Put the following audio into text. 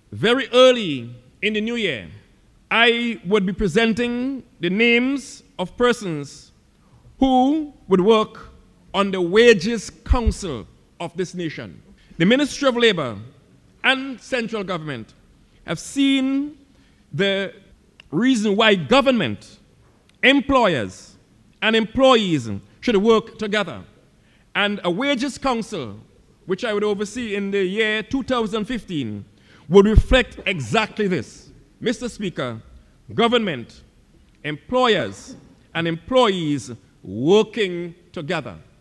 very early in the new year, I would be presenting the names of persons who would work on the Wages Council of this nation. The Ministry of Labor and central government have seen the reason why government, employers, and employees should work together. And a Wages Council, which I would oversee in the year 2015, would reflect exactly this. Mr. Speaker, government, employers, and employees working together.